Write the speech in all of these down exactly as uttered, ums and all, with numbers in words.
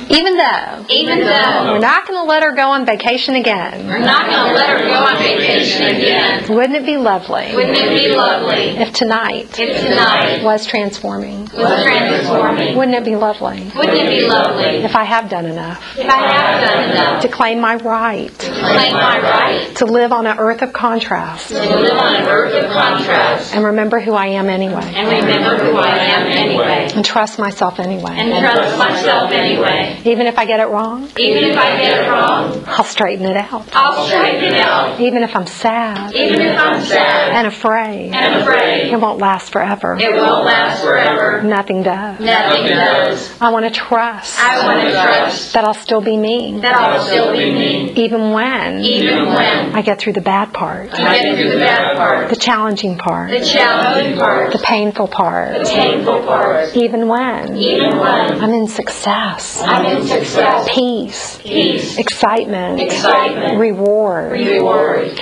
Even though. Even though. We're not going to let her go on vacation again. We're not going to let her go on vacation again. Wouldn't it be lovely? Wouldn't it be lovely? If tonight. If tonight. Was transforming. Was transforming. Wouldn't it be lovely? Wouldn't it be lovely? If I have done enough. If I have done enough. To claim my right. To claim my right. To live on an earth of contrast. To live on an earth of contrast. And remember who I am anyway. And remember who I am anyway. And trust myself anyway. And trust myself anyway. Even if I get it wrong. Even if I get it wrong. I'll straighten it out. I'll straighten it out. Even if I'm sad. Even if I'm sad. And afraid. And afraid. It won't last forever. It won't last forever. Nothing does. Nothing does. I want to trust. I want to trust. That I'll still be me. That I'll still be me. Even when. Even when. I get through the bad part. I get through the bad part. The challenging part. The challenging part. The painful part. The painful part. Even when. Even when. I'm in success. I'm in success. Peace. Peace. Excitement. Excitement. Reward. Reward.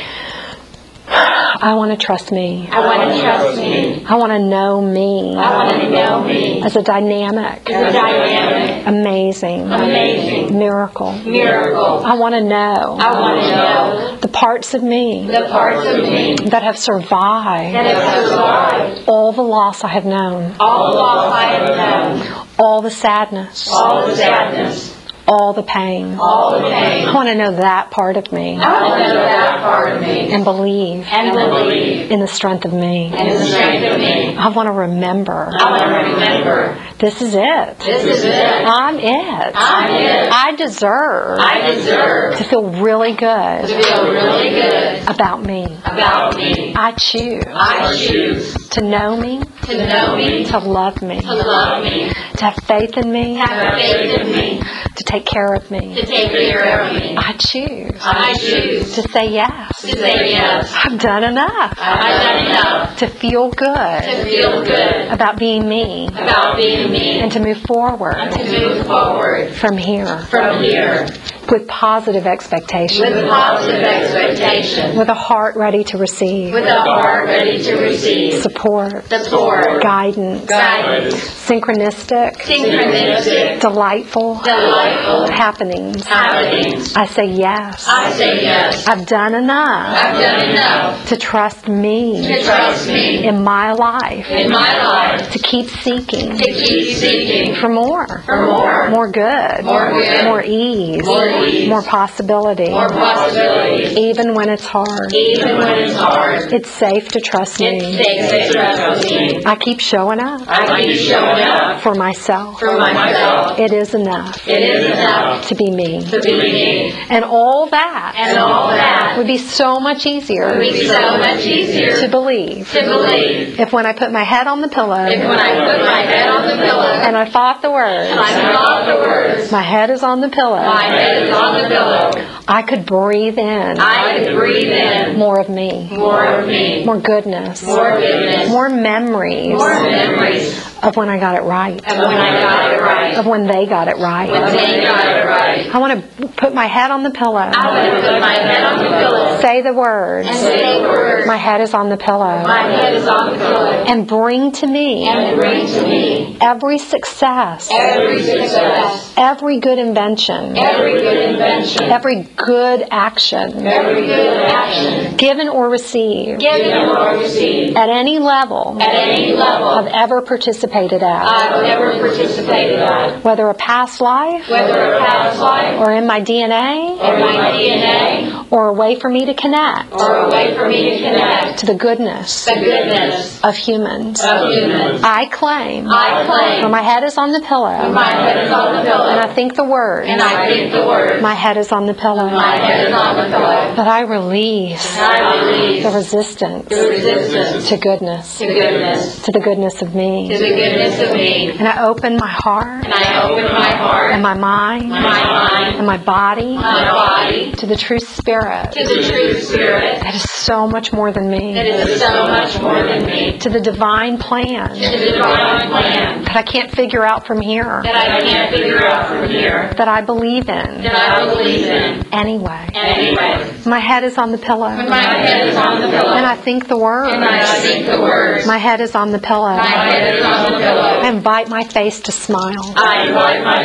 I want to trust me. I want to trust me. I want to know me. I want to know me. As a dynamic. As a dynamic. Amazing. Amazing. Miracle. Miracle. I want to know. I want to know. The parts of me. The parts of me. That have survived. That have survived. All the loss I have known. All the loss I have known. All the sadness. All the sadness. All the pain. All the pain. I want to know that part of me. I want to know that part of me. And believe. And believe. In the strength of me. In the strength of me. I want to remember. I want to remember. This is it. This is it. I'm it. I'm it. I deserve. I deserve. To feel really good. To feel really good. About me. About me. I choose. I choose. To know me. To know me. To love me. To love me. To have faith in me. To have faith in me. To take care of me. To take care of me. I choose. I choose. To say yes. To say yes. I've done enough. I've done enough. To feel good. To feel good. About being me. About being me. And to move forward. And to move forward. From here. From here. With positive expectation. With positive expectation. With a heart ready to receive. With a heart ready to receive. Support. Support. Guidance. Guidance. Synchronistic. Synchronistic. Delightful. Delightful. Happenings. Happenings. I say yes. I say yes. I've done enough. I've done enough. To trust me. To trust me. In my life. In my life. To keep seeking. To keep seeking. For more. For more. More good. More good. More ease. More ease. More possibility. More possibility. Even when it's hard. Even when it's hard. It's safe to trust me. It's safe to trust me. I keep showing up. I keep showing up. For myself. For myself. It is enough. It is enough. To be me. To be me. And all that. And all that. Would be so much easier. Would be so much easier. To believe. To believe. If when I put my head on the pillow. If when I put my head on the pillow. And I thought the words. And I thought the words. My head is on the pillow. My head is on the pillow. I could breathe in. I could breathe in. More of me. More of me. More goodness. More goodness. More memories. More memories. Of when I got it right. Of when I got it right. Of when they got it right. When they got it right. I want to put my head on the pillow. I want to put my head on the pillow. Say the words. And say the words. My head is on the pillow. My head is on the pillow. And bring to me. And bring to me. Every success. Every success. Every good invention. Every good invention. Every good action. Every good action. Given or received. Given or received. At any level. At any level. I've ever participated at. I've ever participated at. Whether a past life. Whether a past life. Or in my D N A. Or my D N A. Or a way for me to connect. Or a way for me to connect. To the goodness. The goodness. Of humans. Of humans. I claim. I claim. When my head is on the pillow. When my head is on the pillow. And I think the words. And I think the words. My head is on the pillow. My head is on the pillow. That I release. And I release. The resistance. The resistance. To goodness. To goodness. To the goodness of me. To the goodness of me. And I open my heart. And I open my heart. And my mind. My mind. And my body. My body. To the true spirit. To the true spirit. That is so much more than me. That is so much more than me. To the divine plan. To the divine plan. That I can't figure out from here. That I can't figure out from here. That I believe in. That I believe in. Anyway. Anyway. My head is on the pillow. When my head is on the pillow. And I think the words. And I think the words. My head is on the pillow. My head is on the pillow. I invite my face to smile. I invite my face to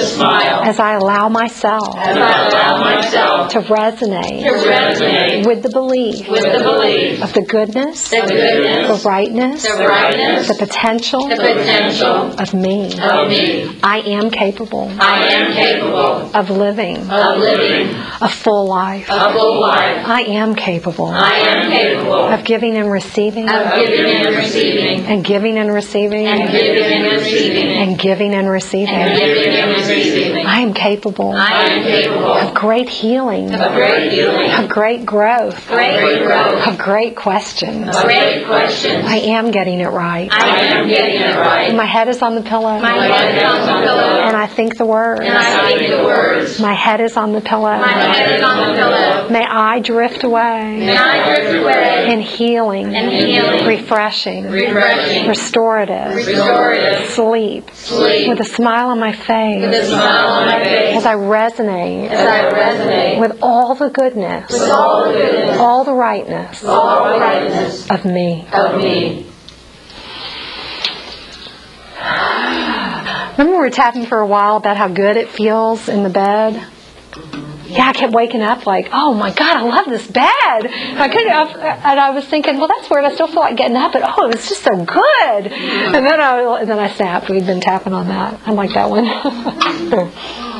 to smile as I allow myself as I allow myself to resonate to resonate with the belief with the belief, of the goodness, the goodness, the rightness, the rightness, the potential the potential of me. of me. I am capable I am capable of living of living a full life. a full life. I am capable I am capable of giving and receiving of giving and receiving and giving and receiving and giving and receiving and giving and receiving. and giving and receiving. I am capable I am capable of great healing, of great healing, of great growth, great growth, of great questions. great questions. I am getting it right. I am getting it right. My head is on the pillow, My head is on the pillow, and I think the words. and I speak the words. My head is on the pillow. My head is on the pillow. May I drift away May I drift away in healing, in healing, refreshing, refreshing, restorative, restorative sleep, sleep with a smile on my with a face smile on my face as I resonate as I resonate with all the goodness, with all the goodness, all the rightness all the rightness of me. of me. Remember we were tapping for a while about how good it feels in the bed? Yeah, I kept waking up like, oh my God, I love this bed. I couldn't, and I was thinking, well, that's weird. I still feel like getting up, but oh, it's just so good. And then I, and then I snapped. We'd been tapping on that. I like that one.